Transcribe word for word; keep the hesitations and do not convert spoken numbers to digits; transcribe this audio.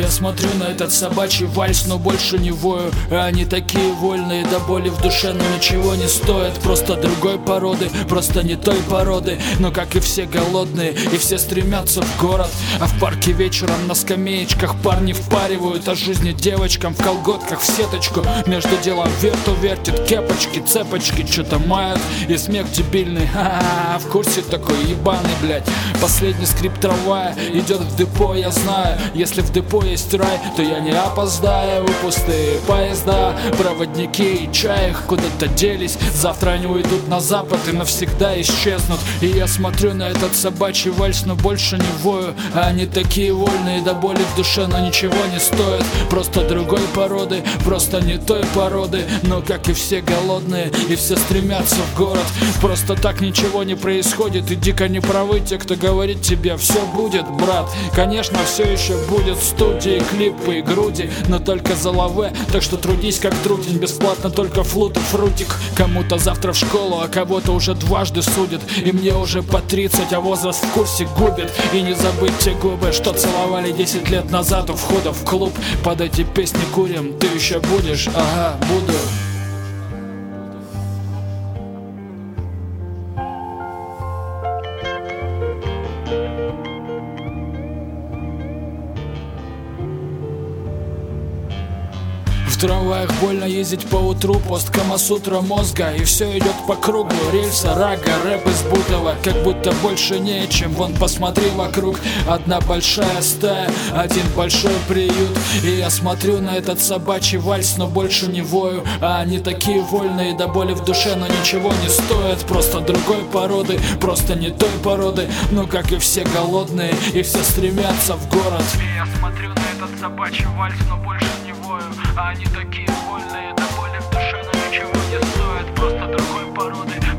Я смотрю на этот собачий вальс, но больше не вою. Они такие вольные, до боли в душе, но ничего не стоят. Просто другой породы, просто не той породы. Но как и все голодные, и все стремятся в город. А в парке вечером на скамеечках парни впаривают о жизни девочкам в колготках в сеточку. Между делом верту вертит, кепочки, цепочки что-то мают. И смех дебильный, ха-ха-ха, в курсе такой ебаный, блядь. Последний скрип трамвая идет в депо, я знаю. Если в депо есть рай, то я не опоздаю. Пустые поезда, проводники и чай их куда-то делись. Завтра они уйдут на запад и навсегда исчезнут. И я смотрю на этот собачий вальс, но больше не вою. А они такие вольные, до боли в душе, но ничего не стоят. Просто другой породы, просто не той породы. Но как и все голодные, и все стремятся в город. Просто так ничего не происходит, и дико не правы те, кто говорит тебе: все будет, брат. Конечно, все еще будет студии, клипы и груди, но только за лаве. Так что трудись как трутень, бесплатно только флут и фрутик. Кому-то завтра в школу, а кого-то уже дважды судят. И мне уже по тридцать, а возраст в курсе губит. И не забыть те губы, что целовали десять лет назад у входа в клуб. Под эти песни курим, ты еще будешь? Ага, буду. В трамваях больно ездить по утру, пост Камасутра мозга. И все идет по кругу, рельса, рага, рэп из Бутова. Как будто больше нечем, вон посмотри вокруг. Одна большая стая, один большой приют. И я смотрю на этот собачий вальс, но больше не вою. А они такие вольные, до боли в душе, но ничего не стоят. Просто другой породы, просто не той породы. Ну как и все голодные, и все стремятся в город. И я смотрю на этот собачий вальс, но больше не вою. А они такие вольные, до боли в душе, но ничего не стоят. Просто другой породы,